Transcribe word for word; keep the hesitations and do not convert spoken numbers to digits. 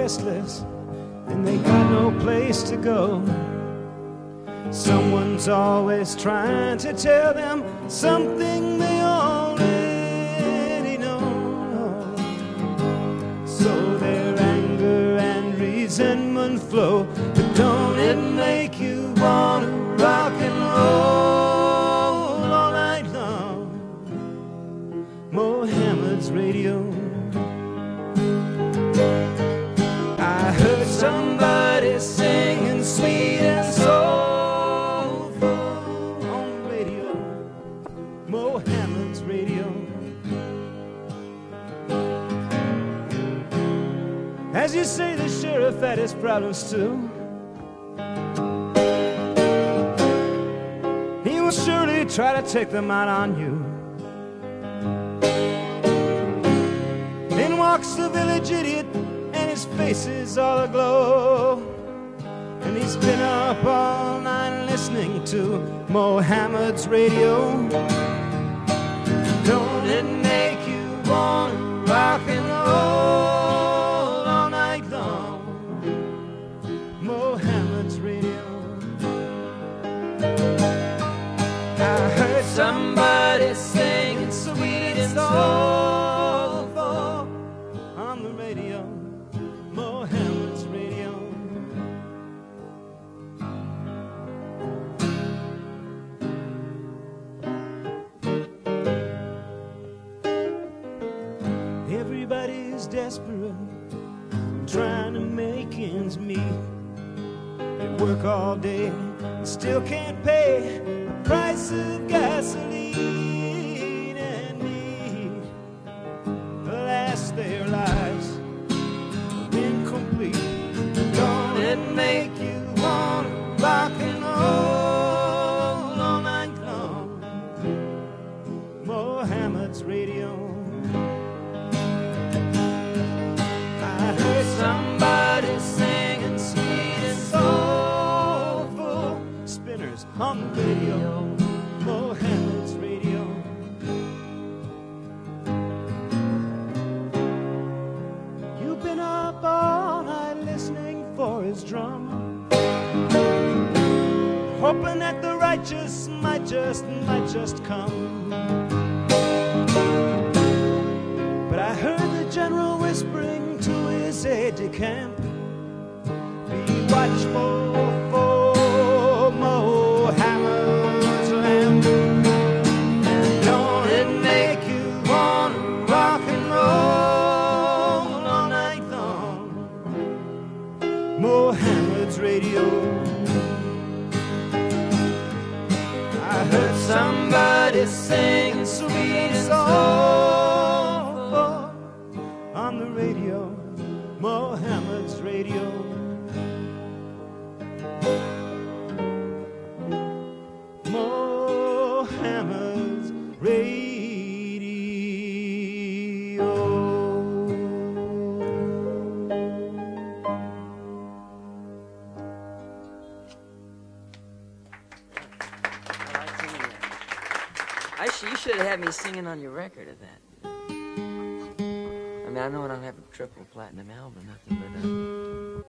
restless and they got no place to go. Someone's always trying to tell them something they already know. So their anger and resentment flow. But don't it make you want to rock and roll all night long? Mohammed's Radio. I heard somebody singing sweet and soulful on the radio, Mohammed's Radio. As you say, the sheriff had his problems too. He will surely try to take them out on you. In walks the village idiot, and his face is all aglow. And he's been up all night listening to Mohammed's Radio. Don't it make you want to rock and roll all night long? Mohammed's Radio. I heard somebody singing sweet and soulful on the radio, Mohammed's Radio. Everybody's desperate, trying to make ends meet. They work all day, still can't pay the price of gasoline and need. Alas, their lives are incomplete. Don't it make you want to rock and roll all night long? Mohammed's Radio. I heard somebody singing sweet and soulful spinners on the radio, Mohammed's Radio. You've been up all night listening for his drum, hoping that the righteous might just, might just come. But I heard the general whispering to his aide-de-camp, be watchful for Mohammed's lamp. Don't it make you want to rock and roll all night long? Mohammed's Radio. I heard somebody sing sweet and soulful on the radio, Mohammed's Radio. Mohammed's Radio. Actually, you should have had me singing on your record of that. I mean, I know I don't have a triple platinum album or nothing, but uh,